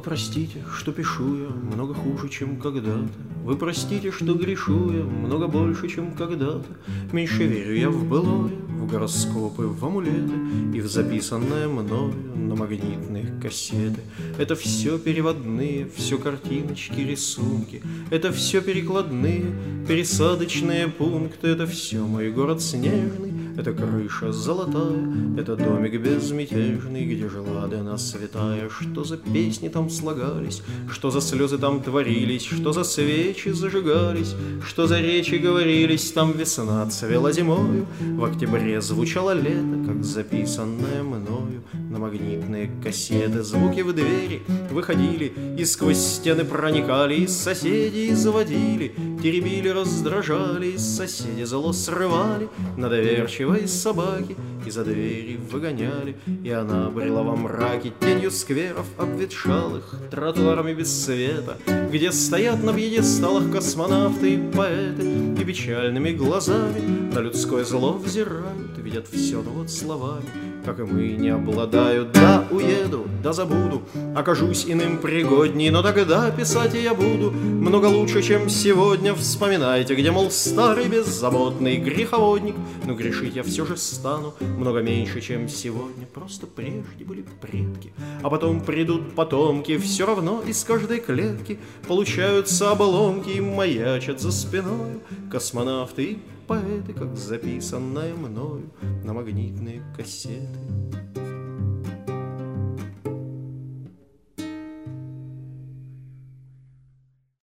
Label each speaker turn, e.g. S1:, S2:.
S1: простите, что пишу я много хуже, чем когда-то. Вы простите, что грешу я много больше, чем когда-то. Меньше верю я в былое, в гороскопы, в амулеты и в записанное мною на магнитных кассеты. Это все переводные, все картиночки, рисунки. Это все перекладные, пересадочные пункты. Это все мой город снежный, это крыша золотая, это домик безмятежный, где жила Дена святая. Что за песни там слагались, что за слезы там творились, что за свечи зажигались, что за речи говорились. Там весна цвела зимою, в октябре звучало лето, как записанное мною на магнитные кассеты. Звуки в двери выходили и сквозь стены проникали, и соседей заводили, теребили, раздражали, и соседи зло срывали на доверчивой собаки и за двери выгоняли. И она брела во мраке тенью скверов обветшалых, тротуарами без света, где стоят на пьедесталах космонавты и поэты, и печальными глазами на людское зло взирают, видят все, но вот словами, как и мы, не обладают. Да, уеду, да забуду, окажусь иным пригодней, но тогда писать я буду много лучше, чем сегодня. Вспоминайте, где, мол, старый беззаботный греховодник, но грешить я все же стану много меньше, чем сегодня. Просто прежде были предки, а потом придут потомки. Все равно из каждой клетки получаются обломки и маячат за спиной космонавты и поэты, как записанное мною на магнитные кассеты.